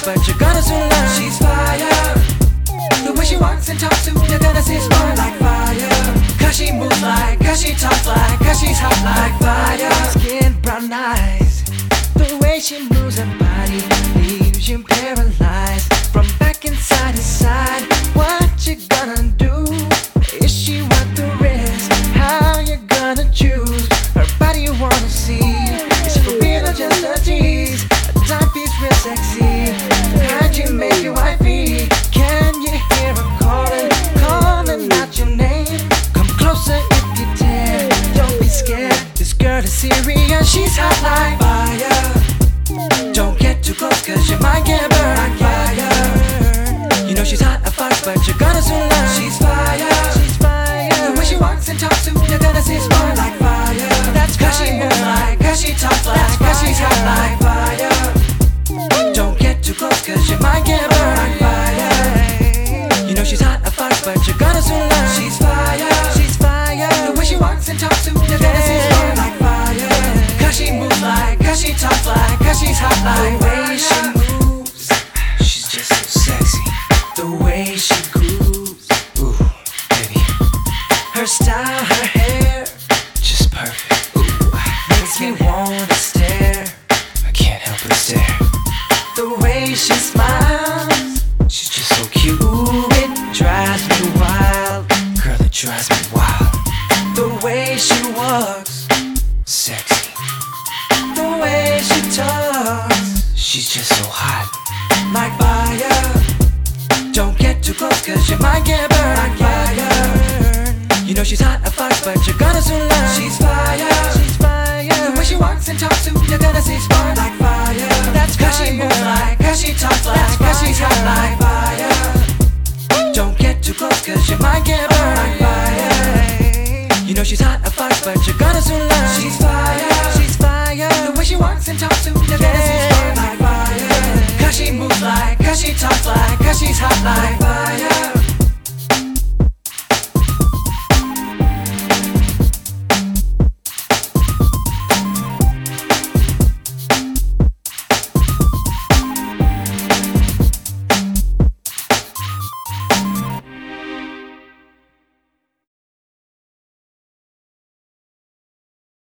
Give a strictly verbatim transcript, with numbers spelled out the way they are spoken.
fast, but you're gonna soon learn. She's fire. The way she walks and talks to, you're gonna see spark like fire. Cause she moves like, cause she talks like, cause she's hot like fire. Skin, brown eyes, the way she moves her body leaves you paralyzed. From back inside to side, what you gonna do? Is she worth the risk? How you gonna choose? Her body you wanna see. Is she for real or just a tease? A timepiece real sexy. How'd you make your wifey? Can you hear her calling, calling out your name? Come closer if you dare. Don't be scared, this girl is serious. She's hot like fire. Don't get too close cause you might get burned like fire. You know she's hot at first but you're gonna soon learn. She's fire. She's fire. The way she walks and talks to, you're gonna see spark like fire. That's cause she moves like, cause she talks like, cause she's hot like fire. Don't get too close cause you might get burned like fire. You know she's hot at first but you're gonna soon learn. She's fire. She's fire. The way she walks and talks to, you're gonna see spark like fire. Cause she moves like, cause she talks like, cause she's hot like fire. The way she moves, she's just so sexy. The way she grooves, ooh, baby. Her style, her hair, just perfect. Ooh, makes me wanna stare. I can't help but stare. The way she smiles, she's just so cute. Ooh, it drives me wild. Girl, it drives me wild. The way she walks, sexy. The way she talks, she's just so hot like fire. Don't get too close cause you might get burned like fire. You know she's hot at first but you're gonna soon learn. She's fire. She's fire. The way she walks and talks to, you're gonna see spark like fire. That's cause she moves like, cause she talks like, cause she's hot like fire. Don't get too close cause you might get burned like fire. You know she's hot at first but you're gonna soon learn. She's fire. She's fire. The way she walks and talks to, you're gonna see spark like fire. Cause she moves like, cause she talks like, cause she's hot like